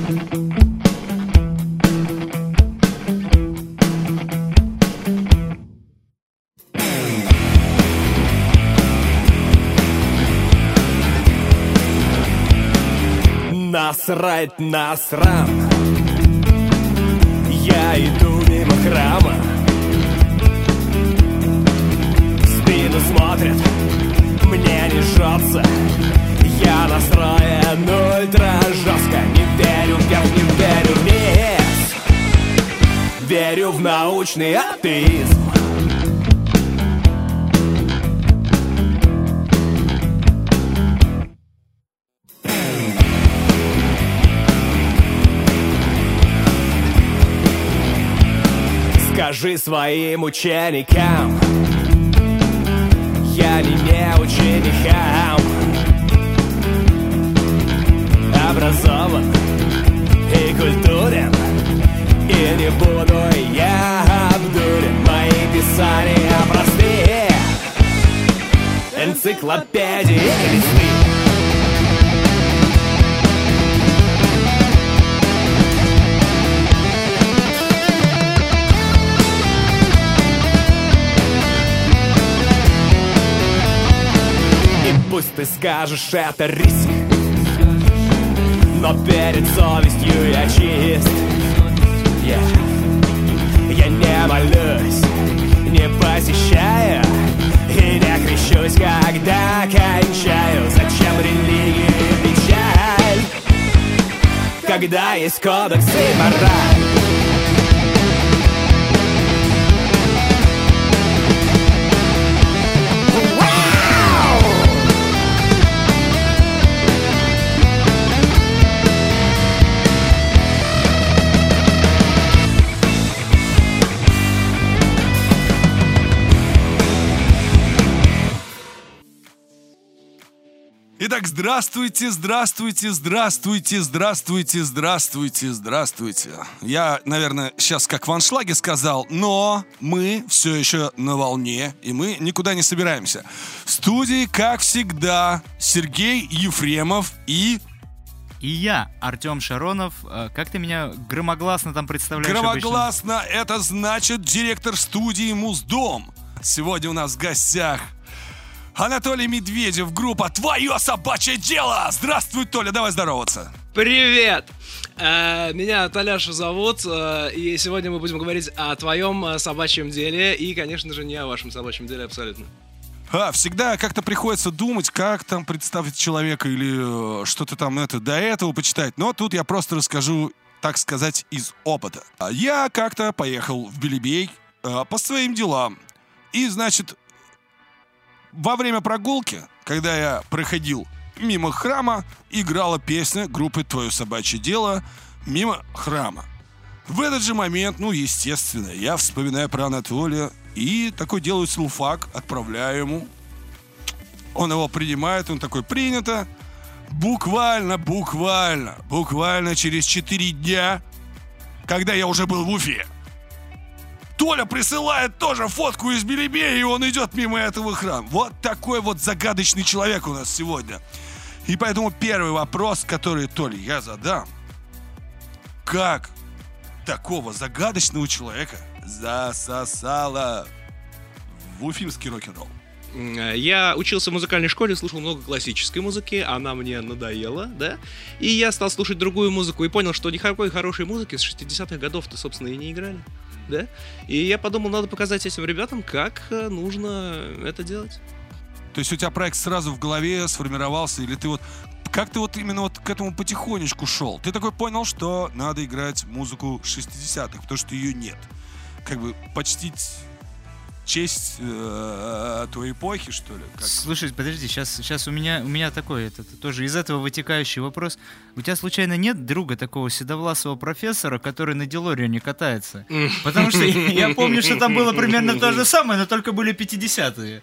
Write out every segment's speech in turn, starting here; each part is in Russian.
Насрать на срам. Я иду мимо храма. В спину смотрят, мне не жжется. Я настроен ультра жестко. Не верю вверх, не верю вниз. Верю в научный атеизм. Скажи своим ученикам, я не ученикам. Образован и культурен, и не буду я обдурен. Мои писания простые, энциклопедии листы. Пусть ты скажешь, это риск, но перед совестью я чист. Я не молюсь, не посещаю и не крещусь, когда кончаю. Зачем религия и печаль, когда есть кодекс и мораль? Итак, здравствуйте, здравствуйте, здравствуйте, здравствуйте, здравствуйте, здравствуйте. Я, наверное, сейчас как в аншлаге сказал, но мы все еще на волне, и мы никуда не собираемся. В студии, как всегда, Сергей Ефремов и я, Артем Шаронов. Как ты меня громогласно там представляешь? Громогласно — это значит директор студии Муздом. Сегодня у нас в гостях Анатолий Медведев, группа «Твое собачье дело». Здравствуй, Толя, давай здороваться. Привет! Меня Толяша зовут, и сегодня мы будем говорить о твоем собачьем деле, и, конечно же, не о вашем собачьем деле абсолютно. Всегда как-то приходится думать, как там представить человека или что-то там до этого почитать. Но тут я просто расскажу, так сказать, из опыта. Я как-то поехал в Белебей по своим делам. И, значит, во время прогулки, когда я проходил мимо храма, играла песня группы «Твое собачье дело» мимо храма. В этот же момент, естественно, я вспоминаю про Анатолия и такой делаю селфак, отправляю ему. Он его принимает, он такой: принято. Буквально через 4 дня, когда я уже был в Уфе, Толя присылает тоже фотку из Белебея, и он идет мимо этого храма. Вот такой вот загадочный человек у нас сегодня. И поэтому первый вопрос, который, Толя, я задам: как такого загадочного человека засосало в уфимский рок-н-ролл? Я учился в музыкальной школе, слушал много классической музыки, она мне надоела, да? И я стал слушать другую музыку и понял, что никакой хорошей музыки с 60-х годов-то, собственно, и не играли, да? И я подумал, надо показать этим ребятам, как нужно это делать. То есть у тебя проект сразу в голове сформировался, или ты как ты именно к этому потихонечку шел? Ты такой понял, что надо играть музыку 60-х, потому что ее нет. Как бы почтить честь той эпохи, что ли? Как? Слушай, подожди, сейчас у меня такой, это тоже из этого вытекающий вопрос. У тебя случайно нет друга такого седовласого профессора, который на Делориане катается? Потому что я помню, что там было примерно то же самое, но только были 50-е.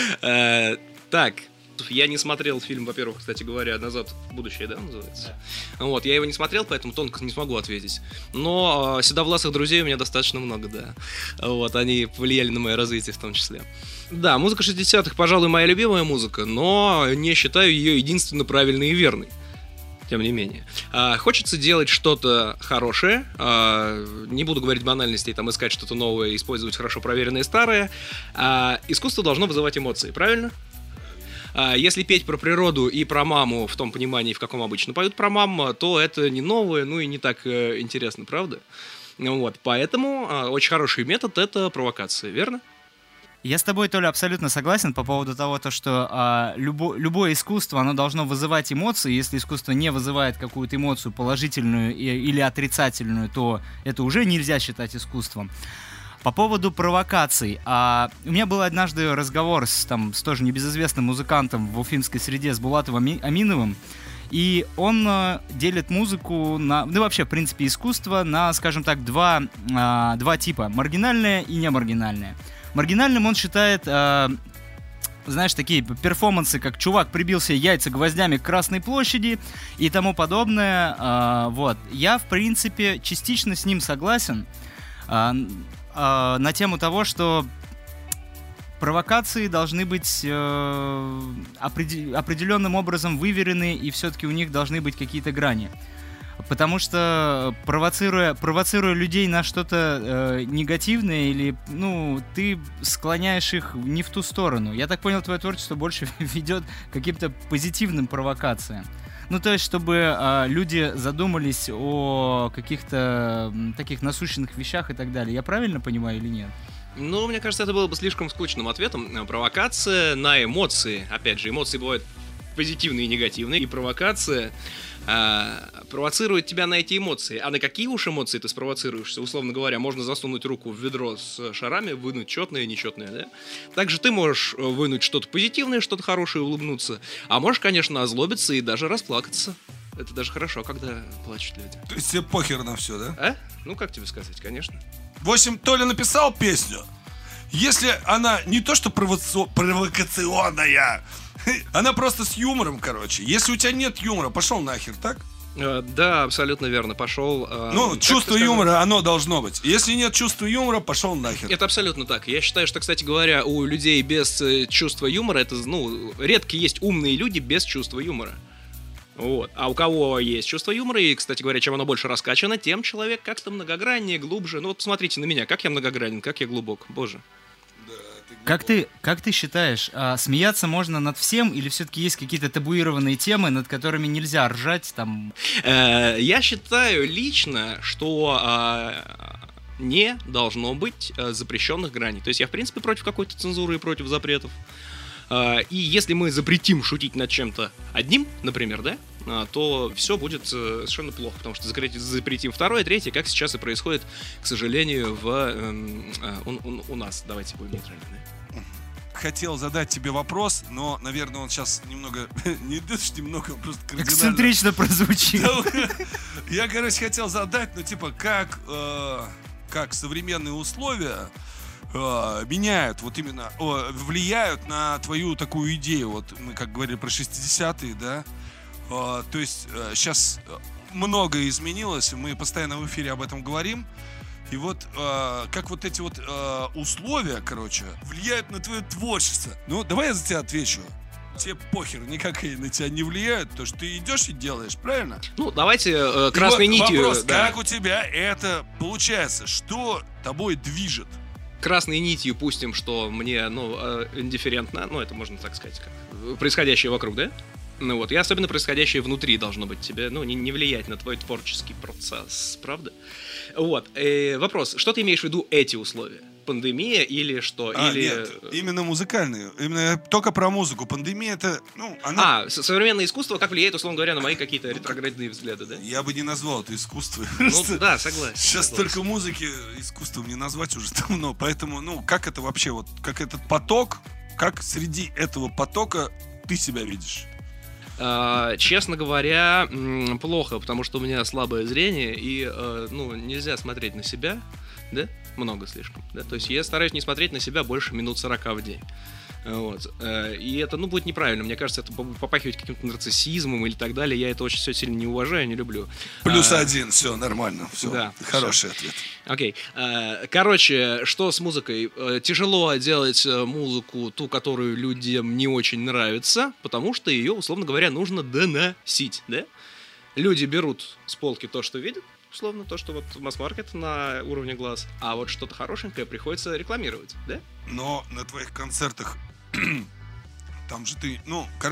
Так, я не смотрел фильм, во-первых, кстати говоря, «Назад в будущее», да, называется? Да. Вот, я его не смотрел, поэтому тонко не смогу ответить. Но седовласых друзей у меня достаточно много, да. Вот, они повлияли на мое развитие в том числе. Да, музыка 60-х, пожалуй, моя любимая музыка, но не считаю ее единственно правильной и верной. тем не менее. Хочется делать что-то хорошее, не буду говорить банальностей, там искать что-то новое, использовать хорошо проверенное старое. Искусство должно вызывать эмоции, правильно? Если петь про природу и про маму в том понимании, в каком обычно поют про маму, то это не новое, ну и не так интересно, правда? Вот, поэтому очень хороший метод — это провокация, верно? Я с тобой, Толя, абсолютно согласен по поводу того, что любое искусство, оно должно вызывать эмоции. Если искусство не вызывает какую-то эмоцию положительную или отрицательную, то это уже нельзя считать искусством. По поводу провокаций. У меня был однажды разговор с тоже небезызвестным музыкантом в уфимской среде, с Булатовым Аминовым. И он делит музыку вообще, в принципе, искусство на, скажем так, два типа. Маргинальное и немаргинальное. Маргинальным он считает, знаешь, такие перформансы, как чувак прибил себе яйца гвоздями к Красной площади и тому подобное. Вот. Я, в принципе, частично с ним согласен на тему того, что провокации должны быть определенным образом выверены, и все-таки у них должны быть какие-то грани. Потому что провоцируя людей на что-то негативное, или, ты склоняешь их не в ту сторону. Я так понял, твое творчество больше ведет к каким-то позитивным провокациям. То есть, чтобы люди задумались о каких-то таких насущных вещах и так далее. Я правильно понимаю или нет? Мне кажется, это было бы слишком скучным ответом. Провокация на эмоции. Опять же, эмоции бывают позитивные и негативные. И провокация провоцирует тебя на эти эмоции. А на какие уж эмоции ты спровоцируешься? Условно говоря, можно засунуть руку в ведро с шарами, вынуть четное и нечетное, да? Также ты можешь вынуть что-то позитивное, что-то хорошее, улыбнуться. А можешь, конечно, озлобиться и даже расплакаться. Это даже хорошо, когда плачут люди. То есть тебе похер на все, да? Как тебе сказать, конечно. В общем, Толя написал песню. Если она не то что провокационная, она просто с юмором, короче. Если у тебя нет юмора, пошел нахер, так? Да, абсолютно верно, пошел. Чувство юмора, оно должно быть. Если нет чувства юмора, пошел нахер. Это абсолютно так. Я считаю, что, кстати говоря, у людей без чувства юмора, это, редко есть умные люди без чувства юмора. Вот. А у кого есть чувство юмора, и, кстати говоря, чем оно больше раскачано, тем человек как-то многограннее, глубже. Посмотрите на меня, как я многогранен, как я глубок, боже. Как ты считаешь, смеяться можно над всем, или все-таки есть какие-то табуированные темы, над которыми нельзя ржать там? Я считаю лично, что не должно быть запрещенных граней. То есть я, в принципе, против какой-то цензуры и против запретов. И если мы запретим шутить над чем-то одним, например, да, то все будет совершенно плохо, потому что запретим второе, третье, как сейчас и происходит, к сожалению, у нас. Давайте будем нейтральны, да? Хотел задать тебе вопрос, но, наверное, он сейчас немного, просто кардинально. Эксцентрично прозвучит. Я, хотел задать, как современные условия меняют, влияют на твою такую идею. Мы как говорили про 60-е, да? То есть сейчас многое изменилось, мы постоянно в эфире об этом говорим. И как эти условия, влияют на твое творчество. Давай я за тебя отвечу. Тебе похер, никак на тебя не влияют, то что ты идешь и делаешь, правильно? Давайте красной нитью. Вопрос, да. Как у тебя это получается? Что тобой движет? Красной нитью пустим, что мне, индифферентно, это можно так сказать, как происходящее вокруг, да? И особенно происходящее внутри должно быть тебе, не влиять на твой творческий процесс, правда? Вопрос, что ты имеешь в виду эти условия? Пандемия или что? Нет, именно музыкальные. Именно только про музыку. Пандемия это, современное искусство как влияет, условно говоря, на мои какие-то ретроградные взгляды, да? Я бы не назвал это искусством. Да, согласен. Сейчас только музыки искусством не назвать уже давно. Поэтому, как это вообще, как этот поток, как среди этого потока ты себя видишь? Честно говоря, плохо, потому что у меня слабое зрение, и нельзя смотреть на себя, да, много слишком, да, то есть я стараюсь не смотреть на себя больше минут 40 в день. И это, будет неправильно. Мне кажется, это попахивает каким-то нарциссизмом или так далее. Я это очень все сильно не уважаю, не люблю. +1, все нормально. Все, да, хороший ответ. Окей. Короче, что с музыкой? Тяжело делать музыку, ту, которую людям не очень нравится, потому что ее, условно говоря, нужно доносить, да? люди берут с полки то, что видят, условно, то, что вот масс-маркет на уровне глаз, а вот что-то хорошенькое приходится рекламировать, да? Но на твоих концертах там же ты,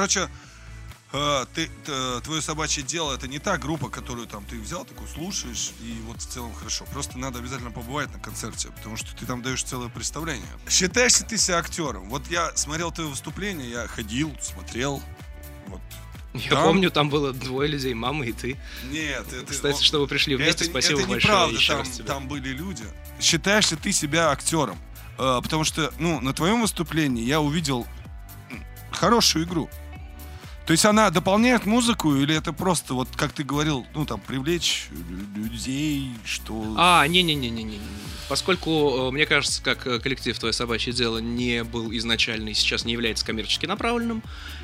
твое собачье дело — это не та группа, которую там ты взял, такую слушаешь, и вот в целом хорошо. Просто надо обязательно побывать на концерте, потому что ты там даешь целое представление. Считаешь ли ты себя актером? Вот я смотрел твое выступление, я ходил, смотрел. Вот. Я помню, там было 2 людей, мама и ты. Нет, это... Кстати, что вы пришли вместе, спасибо это большое. Неправда, еще раз тебе. Там были люди. Считаешь ли ты себя актером? Потому что, на твоем выступлении я увидел хорошую игру. То есть она дополняет музыку, или это просто, вот как ты говорил, привлечь людей, что... Не. Поскольку, мне кажется, как коллектив «Твое собачье дело» не был изначально и сейчас не является коммерчески направленным,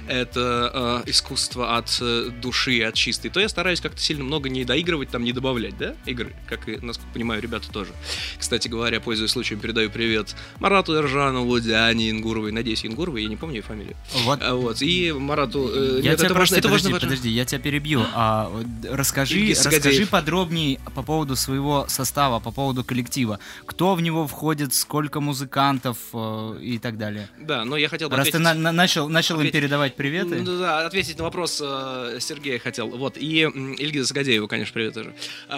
это искусство от души, от чистой, то я стараюсь как-то сильно много не доигрывать, там не добавлять, да, игры, как и, насколько понимаю, ребята тоже. Кстати говоря, пользуясь случаем, передаю привет Марату Эржанову, Диане Ингуровой, надеюсь, Ингуровой, я не помню ее фамилию. Вот. И Марату... Подожди, я тебя перебью. Расскажи подробнее по поводу своего состава, по поводу коллектива. Кто в него входит, сколько музыкантов и так далее. Да, но я хотел бы ответить... Раз ты начал им передавать приветы. Да, ответить на вопрос Сергея хотел. Вот, и Ильгиза Сагадеева, конечно, привет тоже.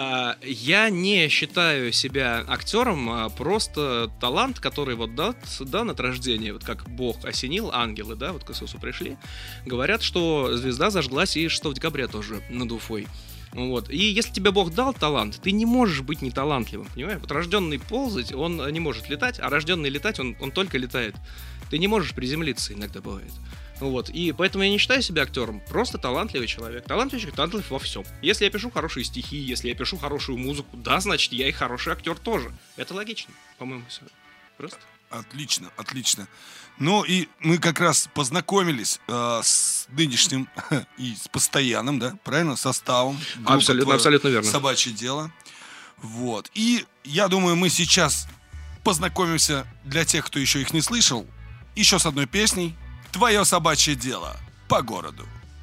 Я не считаю себя актером, просто талант, который вот дан от рождения, вот как Бог осенил, ангелы, да, вот к Иисусу пришли, говорят, что звезда зажглась и 6 декабря тоже над Уфой. Вот. И если тебе Бог дал талант, ты не можешь быть неталантливым, понимаешь? Вот рожденный ползать, он не может летать, а рожденный летать, он только летает. Ты не можешь приземлиться, иногда бывает. Вот. И поэтому я не считаю себя актером, просто талантливый человек. Талантлив во всем. Если я пишу хорошие стихи, если я пишу хорошую музыку, да, значит, я и хороший актер тоже. Это логично, по-моему, все. Просто. Отлично. Ну и мы как раз познакомились с нынешним и с постоянным, да, правильно, составом. Абсолютно верно. «Собачье дело». Вот. И я думаю, мы сейчас познакомимся, для тех, кто еще их не слышал, еще с одной песней «Твое собачье дело» по городу.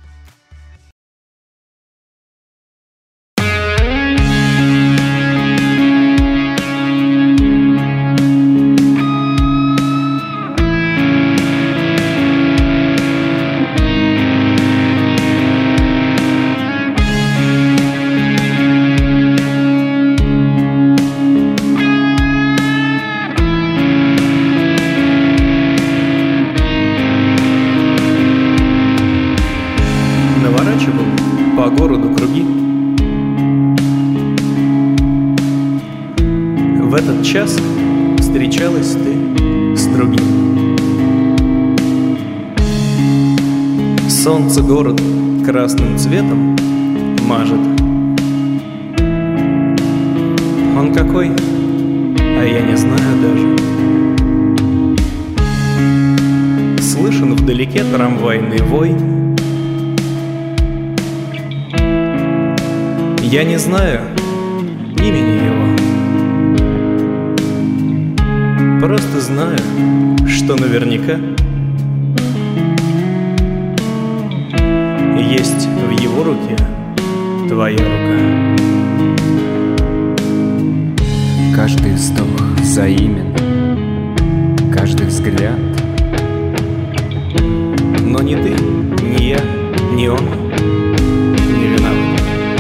По городу круги. В этот час встречалась ты с другим. Солнце город красным цветом мажет. Он какой, а я не знаю даже. Слышен вдалеке трамвайный вой. Я не знаю имени его, просто знаю, что наверняка есть в его руке твоя рука. Каждый вздох взаимен, каждый взгляд. Но ни ты, ни я, ни он не виноват.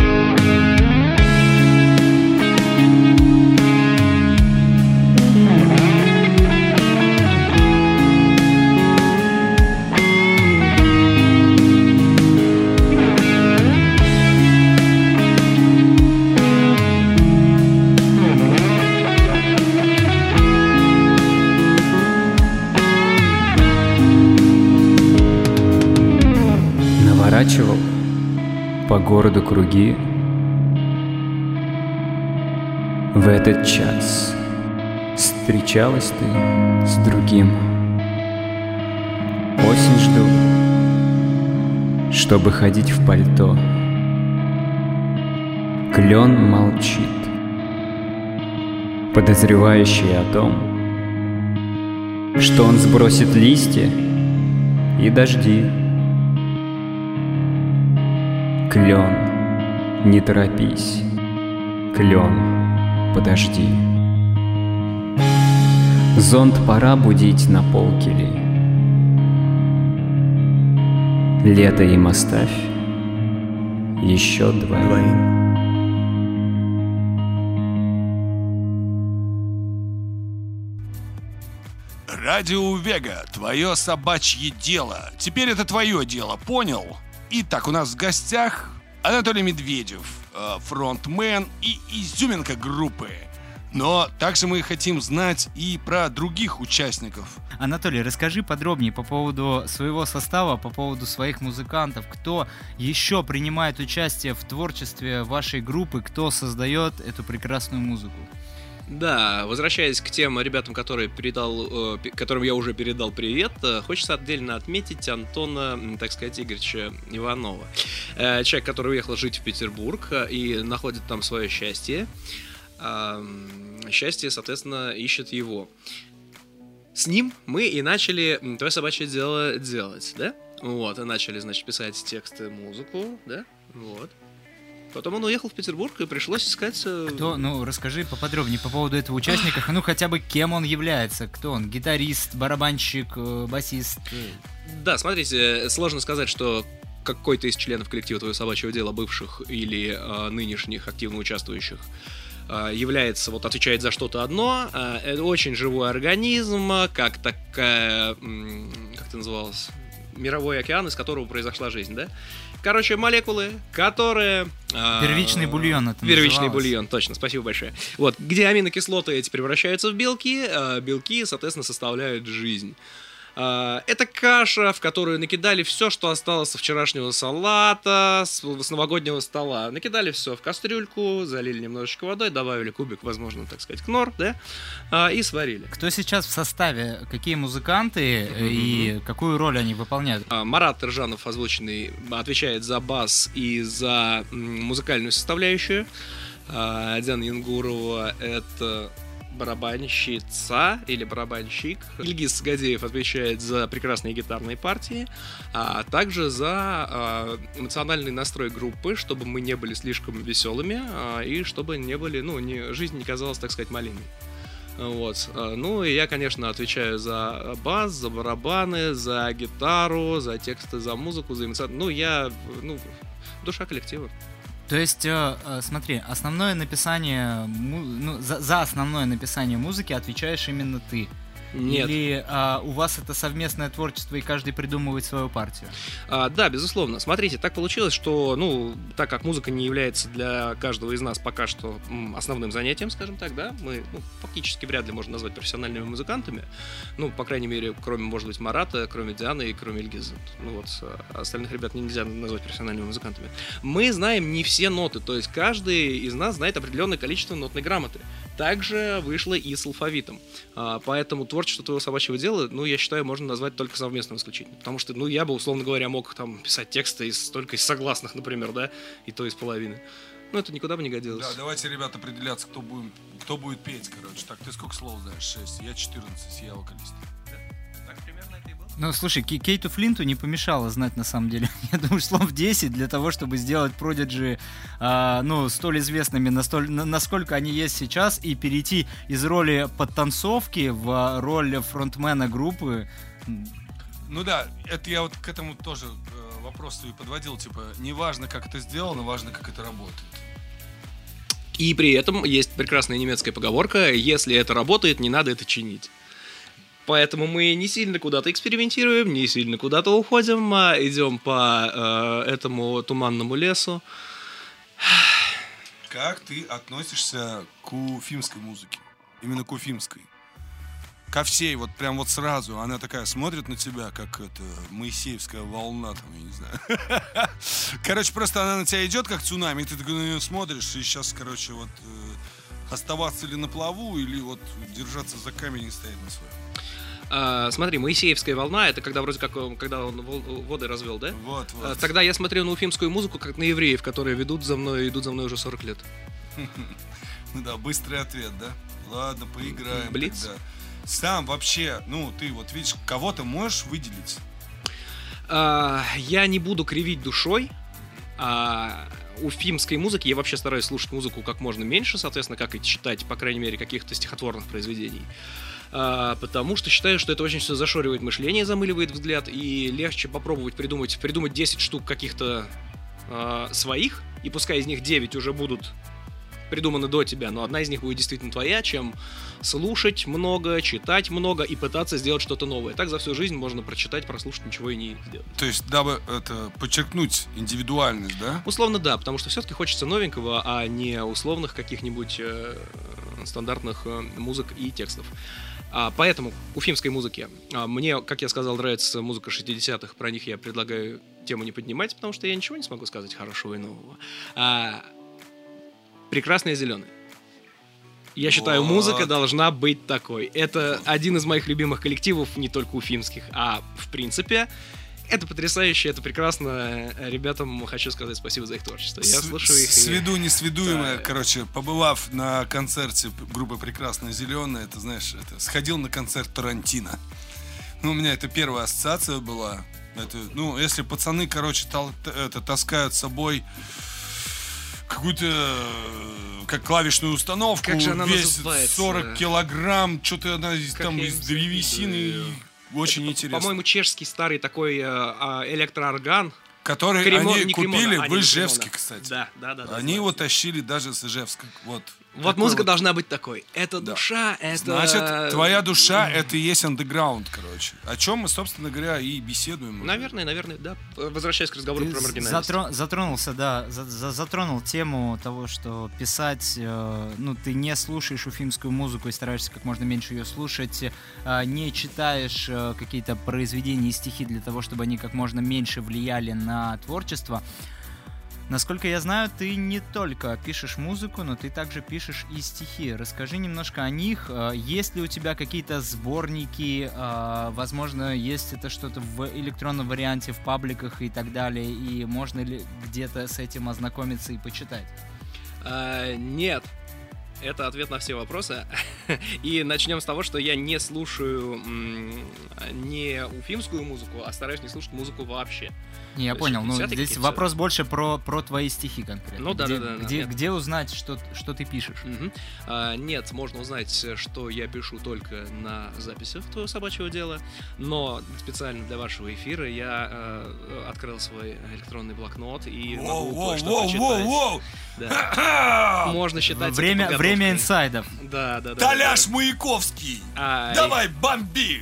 Наворачивал по городу круги. В этот час встречалась ты с другим. Осень жду, чтобы ходить в пальто. Клен молчит, подозревающий о том, что он сбросит листья и дожди. Клен не торопись. Клен, подожди. Зонт пора будить на полкили. Лето им оставь. Еще двоим. Радио Вега, твое собачье дело. Теперь это твое дело, понял? Итак, у нас в гостях Анатолий Медведев, фронтмен и изюминка группы. Но также мы хотим знать и про других участников. Анатолий, расскажи подробнее по поводу своего состава, по поводу своих музыкантов. Кто еще принимает участие в творчестве вашей группы, кто создает эту прекрасную музыку? Да, возвращаясь к тем ребятам, которым я уже передал привет, хочется отдельно отметить Антона, так сказать, Игоревича Иванова. Человек, который уехал жить в Петербург и находит там свое счастье. Счастье, соответственно, ищет его. С ним мы и начали «Твое собачье дело» делать, да? Вот, и начали, значит, писать тексты, музыку, да? Вот. Потом он уехал в Петербург, и пришлось искать... Кто? Ну, расскажи поподробнее по поводу этого участника. Ну, хотя бы кем он является. Кто он? Гитарист, барабанщик, басист? Да, смотрите, сложно сказать, что какой-то из членов коллектива «Твое собачье дело», бывших или нынешних активно участвующих, является, вот отвечает за что-то одно. Это очень живой организм, как такая... Как это называлось? Мировой океан, из которого произошла жизнь, да? Короче, молекулы, которые... Первичный бульон это Первичный называлось. бульон, точно, спасибо большое. Вот, где аминокислоты эти превращаются в белки, а белки, соответственно, составляют жизнь. Это каша, в которую накидали все, что осталось со вчерашнего салата, с новогоднего стола. Накидали все в кастрюльку, залили немножечко водой, добавили кубик, возможно, так сказать, кнор, да, и сварили. Кто сейчас в составе? Какие музыканты и какую роль они выполняют? Марат Ржанов, озвученный, отвечает за бас и за музыкальную составляющую. Диана Янгурова — это барабанщица или барабанщик. Ильгиз Гадеев отвечает за прекрасные гитарные партии, а также за эмоциональный настрой группы, чтобы мы не были слишком веселыми и чтобы не были, жизнь не казалась, так сказать, малиной. Вот. Ну и я, конечно, отвечаю за бас, за барабаны, за гитару, за тексты, за музыку, за эмоциональный... душа коллектива. То есть, смотри, основное написание, за основное написание музыки отвечаешь именно ты? Нет. Или у вас это совместное творчество и каждый придумывает свою партию? Да, безусловно. Смотрите, так получилось, что, так как музыка не является для каждого из нас пока что основным занятием, скажем так, да, мы фактически вряд ли можно назвать профессиональными музыкантами, по крайней мере, кроме, может быть, Марата, кроме Дианы и кроме Ильгиза. Остальных ребят нельзя назвать профессиональными музыкантами. Мы знаем не все ноты, то есть каждый из нас знает определенное количество нотной грамоты. Также вышло и с алфавитом. Поэтому творчество «Твоего собачьего дела», я считаю, можно назвать только совместным исключительно. Потому что, я бы, условно говоря, мог там писать тексты только из согласных, например, да, и то из половины. Это никуда бы не годилось. Да, давайте, ребята, определяться, кто будет петь, короче. Так, ты сколько слов знаешь? 6. Я 14, я вокалист. Так примерно это и было. Слушай, Кейту Флинту не помешало знать, на самом деле. Я думаю, слов 10 для того, чтобы сделать Prodigy, столь известными, насколько они есть сейчас, и перейти из роли подтанцовки в роль фронтмена группы. Да, это я вот к этому тоже вопрос и подводил, не важно, как это сделано, важно, как это работает. И при этом есть прекрасная немецкая поговорка: если это работает, не надо это чинить. Поэтому мы не сильно куда-то экспериментируем, не сильно куда-то уходим, а идем по этому туманному лесу. Как ты относишься к уфимской музыке? Именно к уфимской? Ко всей, прям сразу. Она такая смотрит на тебя, как Моисеевская волна, там, я не знаю. Короче, просто она на тебя идет, как цунами, и ты на нее смотришь, и сейчас, оставаться ли на плаву, или держаться за камень и стоять на своем. Смотри, Моисеевская волна — это когда вроде как, когда он воды развел, да? Вот. Тогда я смотрю на уфимскую музыку как на евреев, которые идут за мной уже 40 лет. Да, быстрый ответ, да? Ладно, поиграем. Блиц? Тогда. Сам вообще, ты видишь, кого-то можешь выделить? Я не буду кривить душой. уфимской музыки я вообще стараюсь слушать музыку как можно меньше, соответственно, как и читать, по крайней мере, каких-то стихотворных произведений. Потому что считаю, что это очень все зашоривает мышление, замыливает взгляд, и легче попробовать придумать 10 штук каких-то своих, и пускай из них 9 уже будут придуманы до тебя, но одна из них будет действительно твоя, чем слушать много, читать много и пытаться сделать что-то новое. Так за всю жизнь можно прочитать, прослушать, ничего и не сделать. То есть, дабы это подчеркнуть индивидуальность, да? Условно, да, потому что все-таки хочется новенького, а не условных каких-нибудь стандартных музык и текстов. Поэтому уфимской музыке мне, как я сказал, нравится музыка 60-х. Про них я предлагаю тему не поднимать, потому что я ничего не смогу сказать хорошего и нового. Прекрасные зеленые. Я считаю, музыка должна быть такой. Это один из моих любимых коллективов, не только уфимских, а в принципе. Это потрясающе, это прекрасно. Ребятам хочу сказать спасибо за их творчество. Я слушаю их. Сведу несведуемое, Да. короче, побывав на концерте группы «Прекрасные зеленые», это, знаешь, сходил на концерт Тарантино. Ну, у меня это первая ассоциация была. Это, ну, если пацаны, короче, таскают с собой какую-то, как клавишную установку, Как же она весит называется? 40 килограмм, что-то она там я из не древесины, знаю. очень Это, интересно. по-моему, чешский старый такой электроорган. Который Кремон- они не Кремона, купили не в Ижевске, Кремона. кстати. Да. Они его тащили даже с Ижевска. Вот Вот такой музыка вот. должна быть такой. Это Да. душа, это... Значит, твоя душа — это и есть андеграунд, короче. О чем мы, собственно говоря, и беседуем. Наверное, да. Возвращаясь к разговору про маргинальность. Затронул тему того, что писать, ты не слушаешь уфимскую музыку и стараешься как можно меньше ее слушать, не читаешь какие-то произведения и стихи для того, чтобы они как можно меньше влияли на творчество. Насколько я знаю, ты не только пишешь музыку, но ты также пишешь и стихи. Расскажи немножко о них. Есть ли у тебя какие-то сборники? Возможно, есть это что-то в электронном варианте, в пабликах и так далее. И можно ли где-то с этим ознакомиться и почитать? Нет. Это ответ на все вопросы. И начнем с того, что я не слушаю не уфимскую музыку, а стараюсь не слушать музыку вообще. Не, я То понял. есть Ну, всё-таки здесь всё. вопрос больше про твои стихи конкретно. Ну да, Где- да, Где, нет. где узнать, что ты пишешь? Нет, можно узнать, что я пишу только на записях твоего собачьего дела, но специально для вашего эфира я открыл свой электронный блокнот и могу кое-что почитать. Да. Можно считать это Время подготовкой. инсайдов. Да. Толяш Маяковский! Ай. Давай, бомби!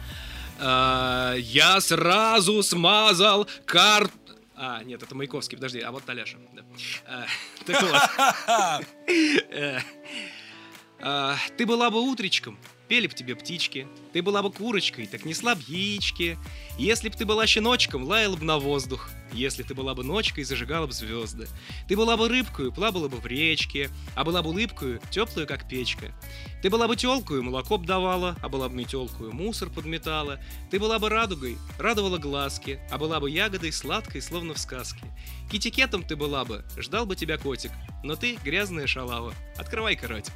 Я сразу смазал карту. Нет, это Маяковский, подожди, а вот Толяша. Да. Так вот. Ты была бы утречком, пели б тебе птички. Ты была бы курочкой, так несла б яички. Если б ты была щеночком, лаяла бы на воздух. Если ты была бы ночкой, зажигала бы звезды. Ты была бы рыбкою, плавала бы в речке. А была бы улыбкою, теплую, как печка. Ты была бы тёлкою, молоко б давала. А была бы метёлкою, мусор подметала. Ты была бы радугой, радовала глазки. А была бы ягодой, сладкой, словно в сказке. Китикетом ты была бы, ждал бы тебя котик. Но ты грязная шалава. Открывай-ка ротик.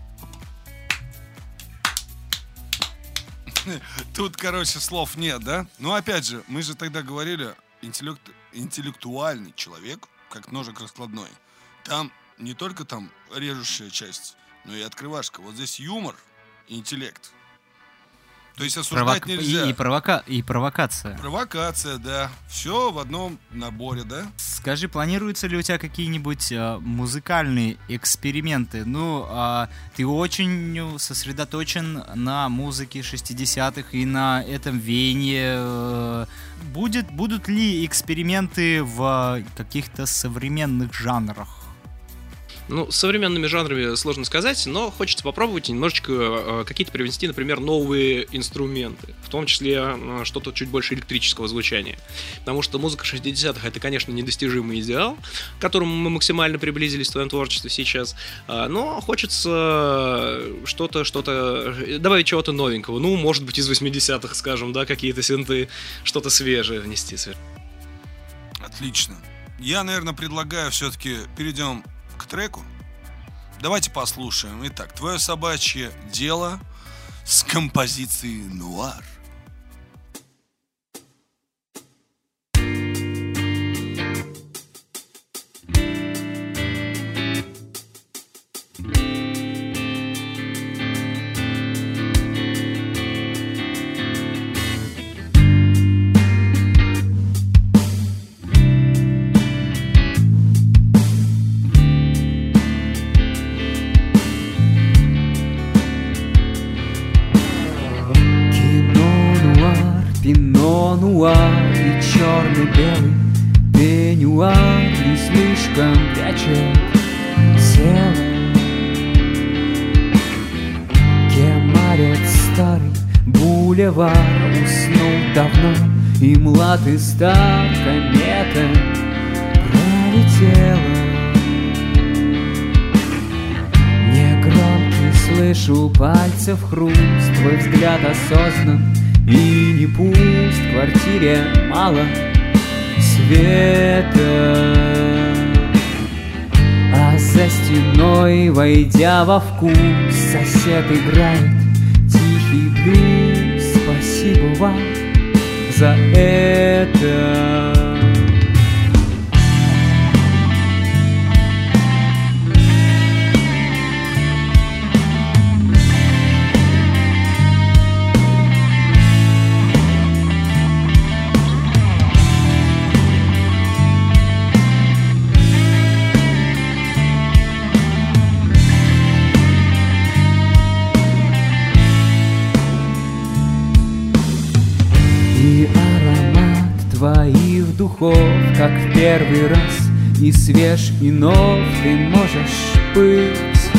Тут, короче, слов нет, да? Ну, опять же, мы же тогда говорили, интеллектуальный человек, как ножик раскладной. Там не только там режущая часть, но и открывашка. Вот здесь юмор и интеллект. То есть осуждать нельзя. И провокация. Провокация, да. Все в одном наборе, да? Скажи, планируются ли у тебя какие-нибудь музыкальные эксперименты? Ты очень сосредоточен на музыке 60-х и на этом веянии. Будут ли эксперименты в каких-то современных жанрах? Ну, с современными жанрами сложно сказать, но хочется попробовать немножечко какие-то привнести, например, новые инструменты, в том числе что-то чуть больше электрического звучания. Потому что музыка 60-х — это, конечно, недостижимый идеал, к которому мы максимально приблизились в твоем творчестве сейчас, но хочется добавить чего-то новенького. Ну, может быть, из 80-х, скажем, да, какие-то синты, что-то свежее внести. Отлично. Я, наверное, предлагаю все-таки перейдем к треку. Давайте послушаем. Итак, твое собачье дело с композицией «Нуар». черно-белый пеньюар не слишком прячет тело. Кемарит старый бульвар, уснул давно, и млад и стар комета пролетела. Негромкий слышу пальцев хруст, твой взгляд осознан и не пуст. В квартире мало света, а за стеной, войдя во вкус, сосед играет тихий блюз. Спасибо вам за это. Твоих духов, как в первый раз, и свеж, и нов, ты можешь быть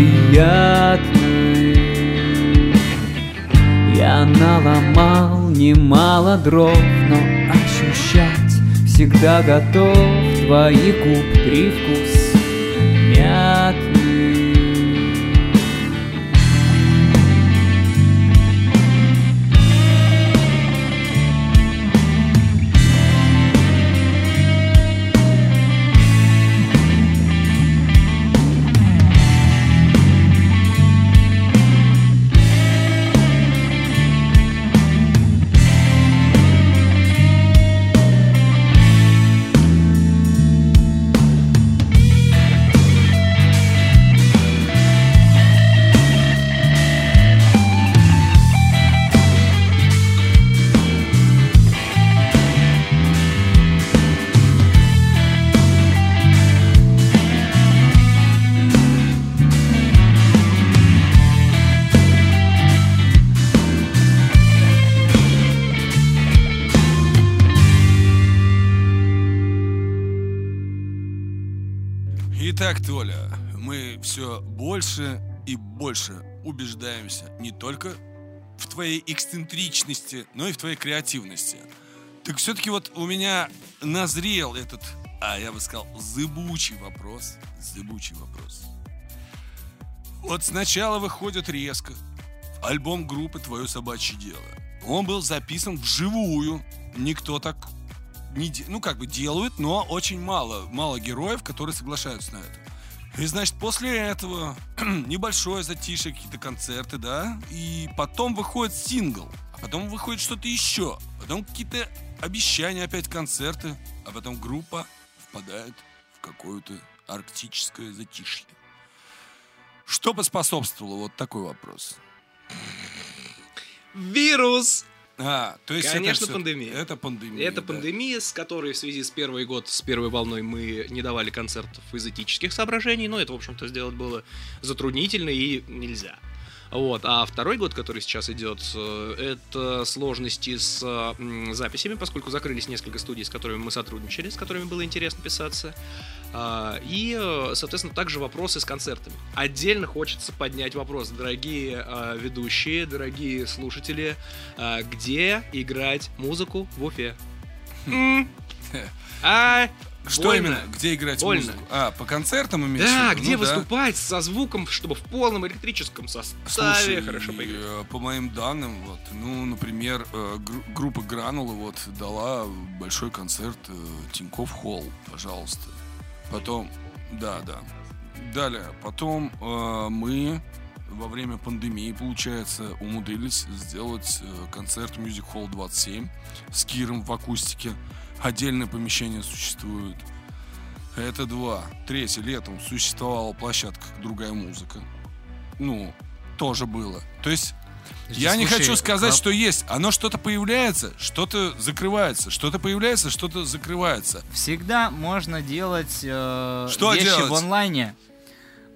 приятной. Я наломал немало дров, но ощущать всегда готов твои губ привкус мятный. Итак, Толя, мы все больше и больше убеждаемся не только в твоей эксцентричности, но и в твоей креативности. Так все-таки вот у меня назрел этот, я бы сказал, зыбучий вопрос. Вот сначала выходит резко альбом группы «Твое собачье дело». Он был записан вживую. Никто так не делают, но очень мало героев, которые соглашаются на это. И, значит, после этого небольшое затишье, какие-то концерты, да, и потом выходит сингл, а потом выходит что-то еще, потом какие-то обещания, опять концерты, а потом группа впадает в какое-то арктическое затишье. Что поспособствовало? Вот такой вопрос. Вирус! То есть конечно, пандемия. Это пандемия. Это пандемия, с которой в связи с первой волной мы не давали концертов из этических соображений, но это, в общем-то, сделать было затруднительно и нельзя. Вот. А второй год, который сейчас идет, это сложности с записями, поскольку закрылись несколько студий, с которыми мы сотрудничали, с которыми было интересно писаться. И, соответственно, также вопросы с концертами. Отдельно хочется поднять вопрос, дорогие ведущие, дорогие слушатели, где играть музыку в Уфе? Что больно. именно? Где играть музыку? По концертам имеешь в Да, виду? где выступать со звуком, чтобы в полном электрическом составе. Слушай, хорошо поиграть. По моим данным, например, группа Гранула дала большой концерт Тинькофф Холл, пожалуйста. Потом, далее, потом мы во время пандемии, получается, умудрились сделать концерт Music Hall 27 с Киром в акустике. Отдельное помещение существует. Это 2. 3. Летом существовала площадка «Другая музыка». Тоже было. То есть, я не хочу сказать, что есть. Оно что-то появляется, что-то закрывается. Что-то появляется, что-то закрывается. Всегда можно делать вещи делать? в онлайне.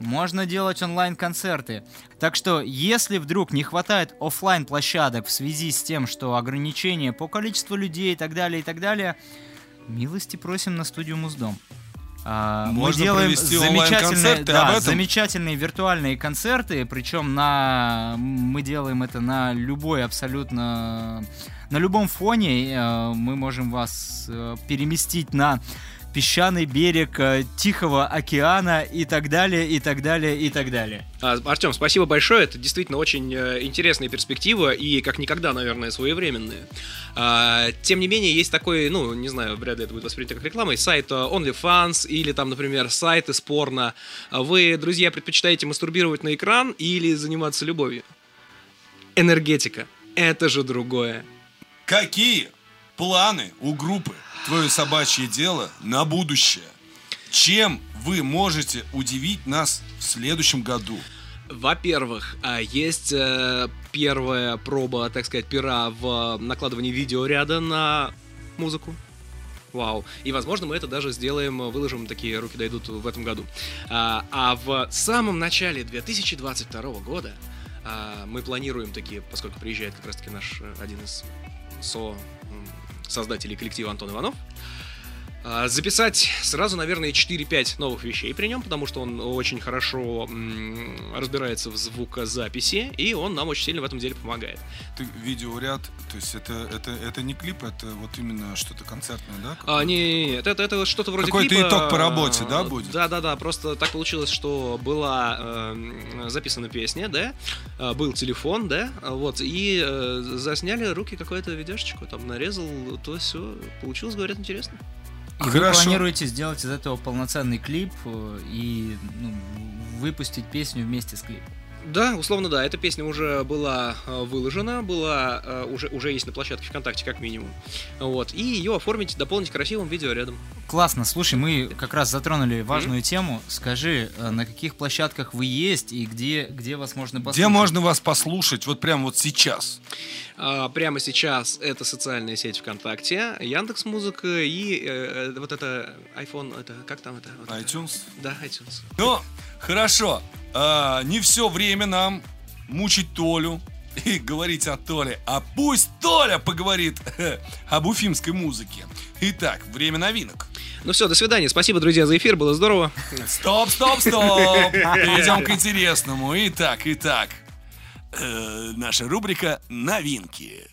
можно делать онлайн-концерты. Так что, если вдруг не хватает офлайн-площадок в связи с тем, что ограничения по количеству людей и так далее, милости просим на студию Муздом. Мы делаем замечательные виртуальные концерты, причем мы делаем это на любой абсолютно, на любом фоне. Мы можем вас переместить на песчаный берег Тихого океана и так далее, и так далее, и так далее. Артем, спасибо большое. Это действительно очень интересная перспектива и, как никогда, наверное, своевременная. Тем не менее, есть такой, не знаю, вряд ли это будет воспринято как реклама, сайт OnlyFans или там, например, сайты с порно. Вы, друзья, предпочитаете мастурбировать на экран или заниматься любовью? Энергетика. Это же другое. Какие планы у группы «Твое собачье дело» на будущее? Чем вы можете удивить нас в следующем году? Во-первых, есть первая проба, так сказать, пера в накладывании видеоряда на музыку. Вау. И, возможно, мы это даже сделаем, выложим, такие руки дойдут в этом году. А в самом начале 2022 года мы планируем такие, поскольку приезжает как раз-таки наш один из создателей коллектива Антон Иванов, записать сразу, наверное, 4-5 новых вещей при нем, потому что он очень хорошо разбирается в звукозаписи, и он нам очень сильно в этом деле помогает. Видеоряд, то есть это не клип, это вот именно что-то концертное, да? Нет, это что-то вроде какой-то клипа. Итог по работе, да, будет? Да, просто так получилось, что была записана песня, да, был телефон, да, вот, и засняли руки какую-то видяшечку, там нарезал, то все, получилось, говорят, интересно. И вы планируете сделать из этого полноценный клип и выпустить песню вместе с клипом? Да, условно, да. Эта песня уже была выложена, уже есть на площадке ВКонтакте, как минимум. Вот. И ее оформить, дополнить красивым видеорядом. Классно. Слушай, мы как раз затронули важную тему. Скажи, на каких площадках вы есть и где вас можно послушать? Где можно вас послушать вот прямо вот сейчас? Прямо сейчас это социальная сеть ВКонтакте, Яндекс.Музыка и вот это iPhone, это как там это? Вот iTunes? Да, iTunes. Ну, хорошо. Не все время нам мучить Толю и говорить о Толе, а пусть Толя поговорит об уфимской музыке. Итак, время новинок. Ну все, до свидания. Спасибо, друзья, за эфир, было здорово. Стоп. Перейдем к интересному. Итак. Наша рубрика «Новинки».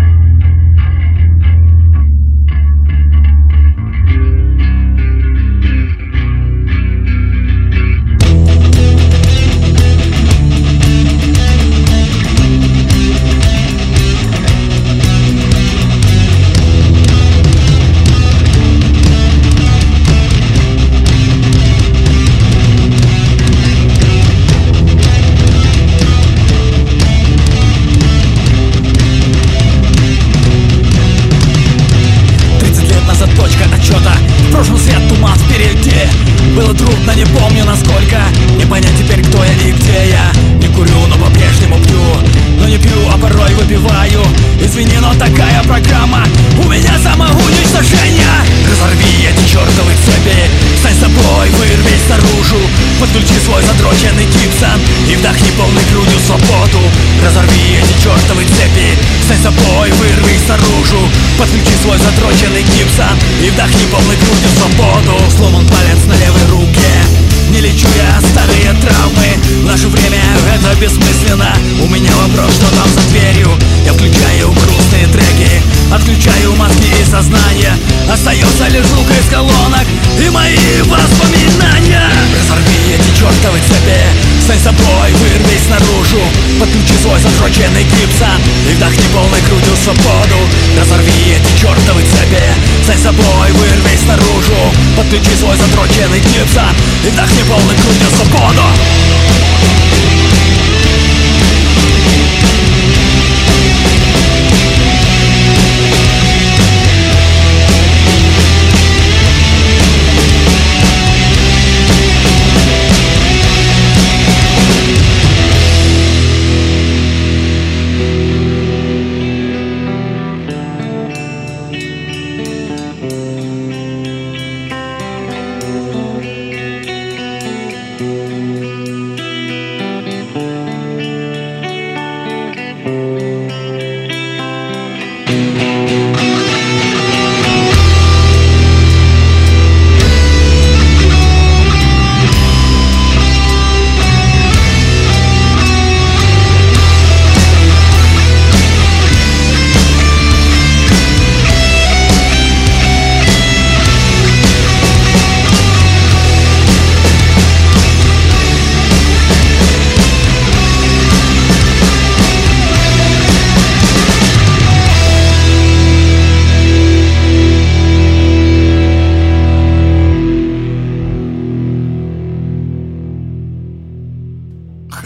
Было трудно, не помню насколько. Не понять теперь, кто я и где я. Не курю, но по-прежнему пью. Но не пью, а порой выпиваю. Извини, но такая программа. У меня самоуничтожение. Разорви эти чертовы цепи. Стань собой, вырвись наружу. Подключи свой задроченный Гибсон и вдохни полной грудью свободу. Разорви эти чертовы цепи. Стань собой, вырвись наружу. Подключи свой задроченный Гибсон и вдохни полной грудью свободу. Сломан палец на левой руке. Не лечу я старые травмы. В наше время это бессмысленно. У меня вопрос, что там за дверью. Я включаю грустные треки, отключаю мозги и сознание. Остается лишь звук из колонок и мои воспоминания. Разорви эти чертовы цепи. Стань собой, вырвись наружу. Подключи свой задроченный Гибсон и вдохни полной грудью свободу. Разорви эти чертовы цепи. Стань собой, вырвись наружу. Подключи свой задроченный Гибсон и вдохни полной грудью свободу.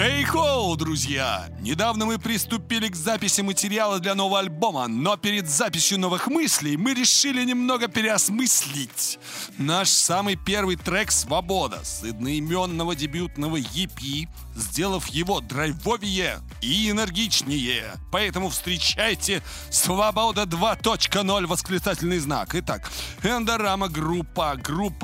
Хей-хоу, друзья! Недавно мы приступили к записи материала для нового альбома, но перед записью новых мыслей мы решили немного переосмыслить наш самый первый трек «Свобода» с одноименного дебютного EP, сделав его драйвовее и энергичнее. Поэтому встречайте «Свобода 2.0» восклицательный знак. Итак, Эндорама группа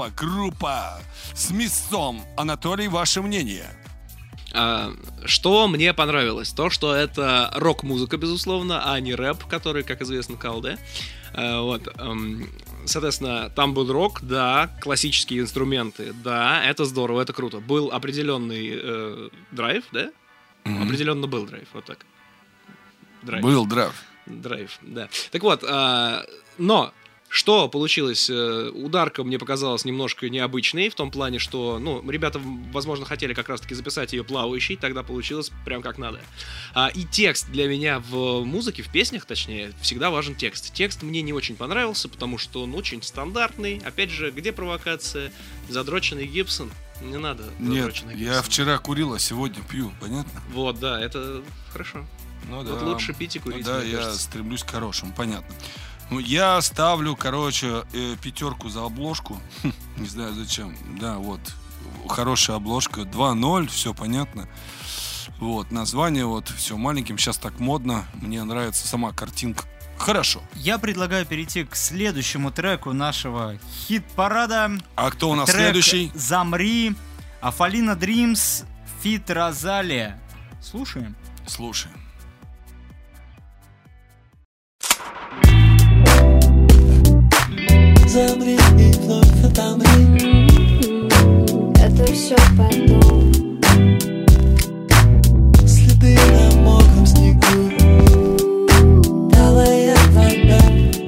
с мясом. Анатолий, ваше мнение? Что мне понравилось? То, что это рок-музыка, безусловно, а не рэп, который, как известно, КЛД. Соответственно, там был рок, да, классические инструменты, да, это здорово, это круто. Был определенный драйв, да? Определенно был драйв, вот так. Был драйв. Драйв, да. Так вот, но... Что получилось? Ударка мне показалась немножко необычной, в том плане, что, ребята, возможно, хотели как раз-таки записать ее плавающей, тогда получилось прям как надо. И текст для меня в музыке, в песнях, точнее, всегда важен текст. Текст мне не очень понравился, потому что он очень стандартный. Опять же, где провокация? Задроченный Гибсон. Не надо задроченный Гибсон. Я вчера курил, а сегодня пью, понятно? Вот, да, это хорошо. Вот лучше пить и курить. Да, я стремлюсь к хорошему, понятно. Я ставлю, 5 за обложку. Не знаю зачем. Да, вот. Хорошая обложка. 2.0, все понятно. Вот. Название, все маленьким. Сейчас так модно. Мне нравится сама картинка. Хорошо. Я предлагаю перейти к следующему треку нашего хит-парада. А кто у нас следующий? «Замри», Афалина Дримс, фит Розалия. Слушаем? Слушаем. Замри и вновь отомри. Это все потом. Следы на мокром снегу, талая вода.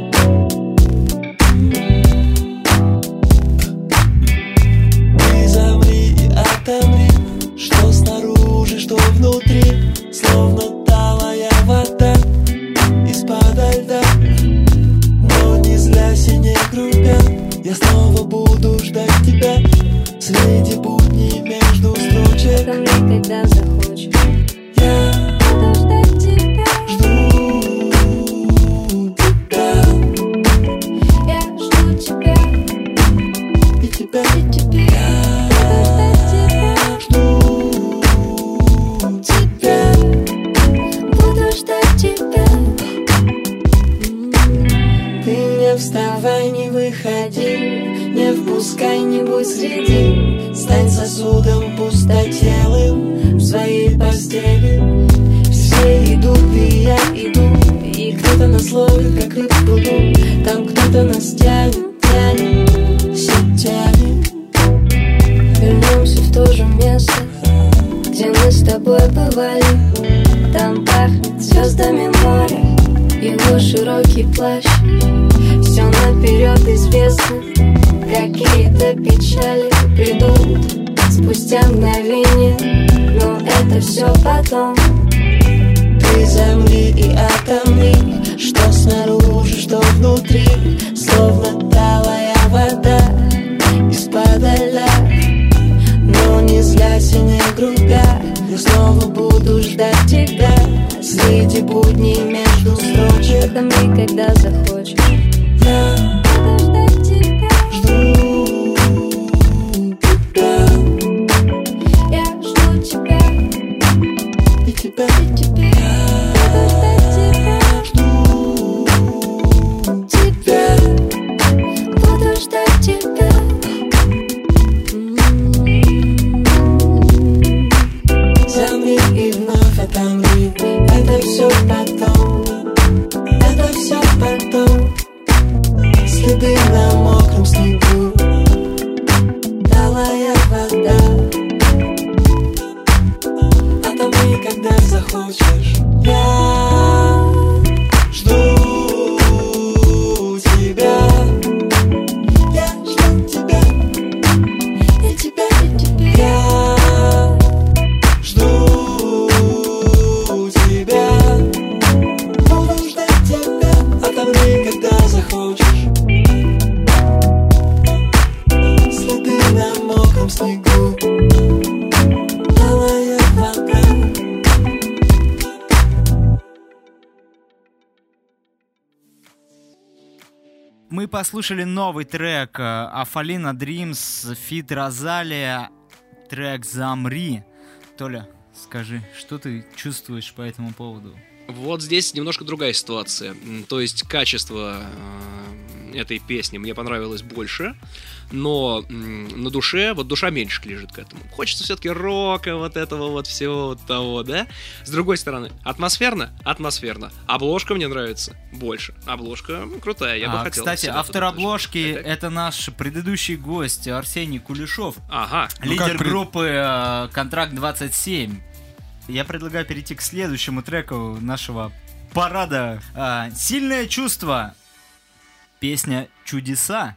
Ты замри и отомри, что снаружи, что внутри, словно талая вода из-подо льда. Не грубя, я снова буду ждать тебя среди будней между строчек. Ко мне, когда захочешь, я буду ждать тебя. Жду тебя. Я жду тебя. И тебя. И тебя. Жду тебя. Буду ждать тебя. Ты не вставай, не выходи, не впускай, не будь среди. Стань сосудом пустотелым в своей постели. Все идут, и я иду, и кто-то нас ловит, как рыб в пруду. Там кто-то нас тянет, все тянет. Вернемся в то же место, где мы с тобой бывали. Там пахнет звездами моря, его широкий плащ. Все наперед известно, какие-то печали придут спустя мгновение, но это все потом. Ты замри и отомри, что снаружи, что внутри, словно талая вода из-подо льда. Но не зляйся, не грубя, я снова буду ждать тебя среди будней между строчек. Ко мне, когда захочешь, я буду ждать тебя. Жду тебя. Я жду тебя. И тебя. И тебя. Буду ждать тебя. Жду тебя. Буду ждать тебя. Замри и вновь отомри. Это все потом. Это все потом. Следы на мокром снегу, талая вода. Отомри, когда захочешь. Я жду тебя. Я жду тебя. И тебя, и тебя. Я жду тебя. Буду ждать тебя. Отомри, когда захочешь. Следы на мокром снегу, талая вода. Мы послушали новый трек Афалина Dreams feat. Розалия, трек «Замри». Толя, скажи, что ты чувствуешь по этому поводу? Вот здесь немножко другая ситуация. То есть качество этой песни мне понравилось больше, но на душе, вот душа меньше лежит к этому. Хочется все-таки рока, вот этого вот всего вот того, да? С другой стороны, атмосферно? Атмосферно. Обложка мне нравится больше. Обложка крутая, я бы хотел. Кстати, автор обложки — это наш предыдущий гость Арсений Кулешов. Ага. Лидер группы «Контракт 27». Я предлагаю перейти к следующему треку нашего парада. «Сильное чувство». Песня «Чудеса».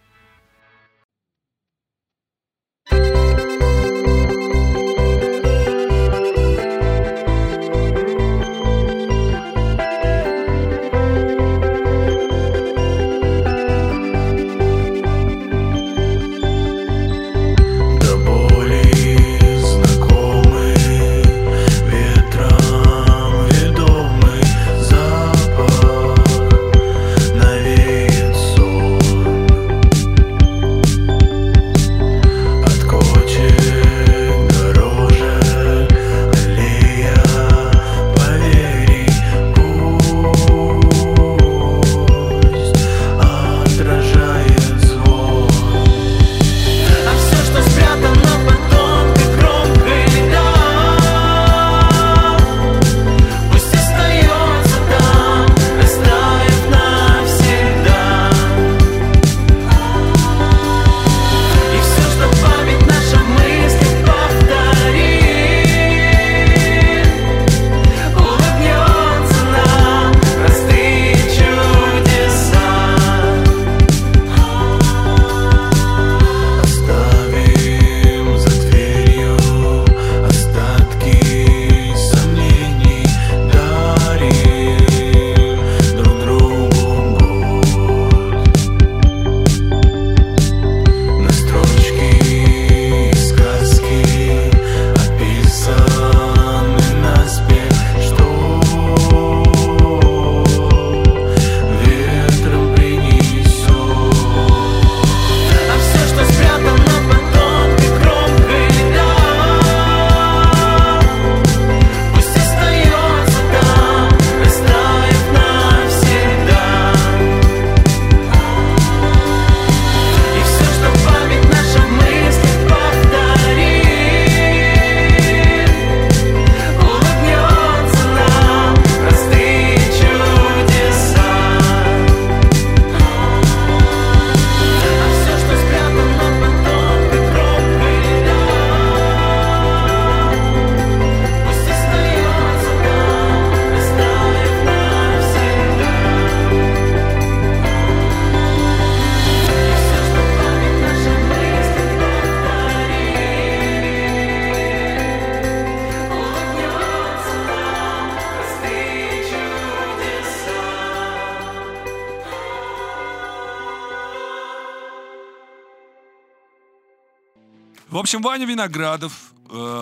В общем, Ваня Виноградов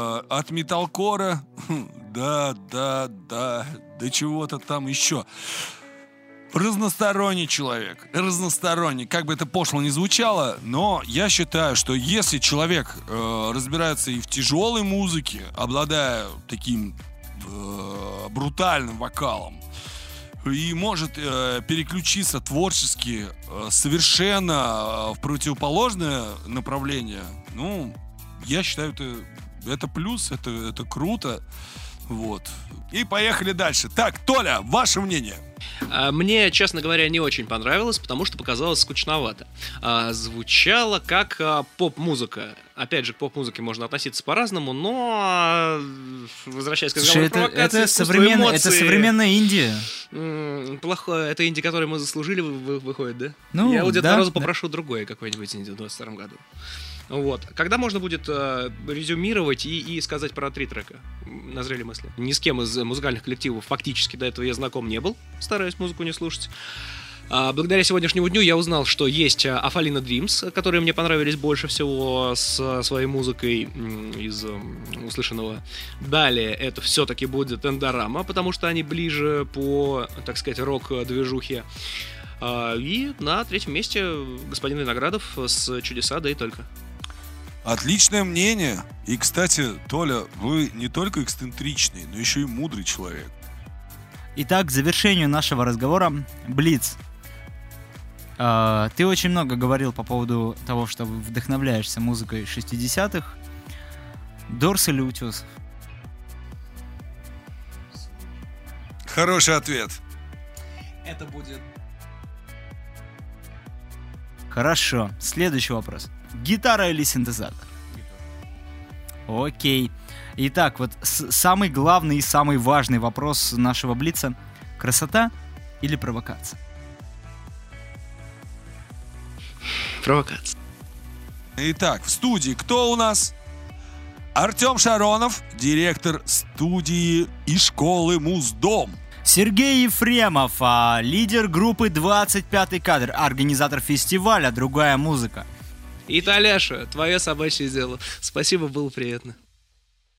от металкора до чего-то там еще. Разносторонний человек. Разносторонний. Как бы это пошло ни звучало, но я считаю, что если человек разбирается и в тяжелой музыке, обладая таким брутальным вокалом, и может переключиться творчески совершенно в противоположное направление, ну, я считаю, это плюс, это круто. Вот. И поехали дальше. Так, Толя, ваше мнение? Мне, честно говоря, не очень понравилось, потому что показалось скучновато. Звучало как поп-музыка. Опять же, к поп-музыке можно относиться по-разному, но, возвращаясь к разговору про провокации, это современная Индия. Плохое. Это Индия, которую мы заслужили, выходит, да? Ну, я у Деда Мороза попрошу другое какое-нибудь Индию в 22 году. Вот. Когда можно будет резюмировать и сказать про 3 трека? Назрели мысли. Ни с кем из музыкальных коллективов фактически до этого я знаком не был. Стараюсь музыку не слушать. Благодаря сегодняшнему дню я узнал, что есть Афалина Dreams, которые мне понравились больше всего с своей музыкой из услышанного. Далее это все-таки будет Эндорама, потому что они ближе по, так сказать, рок-движухе. И на третьем месте господин Виноградов с «Чудеса», да и только. Отличное мнение. И, кстати, Толя, вы не только эксцентричный, но еще и мудрый человек. Итак, к завершению нашего разговора, Блиц. Ты очень много говорил по поводу того, что вдохновляешься музыкой 60-х. Дорс или Утесов? Хороший ответ. Это будет... Хорошо. Следующий вопрос. Гитара или синтезатор? Окей. Итак, вот самый главный и самый важный вопрос нашего Блица. Красота или провокация? Провокация. Итак, в студии кто у нас? Артем Шаронов, директор студии и школы Муздом. Сергей Ефремов, лидер группы 25-й кадр, организатор фестиваля «Другая музыка». И Толяша, твое собачье дело. Спасибо, было приятно.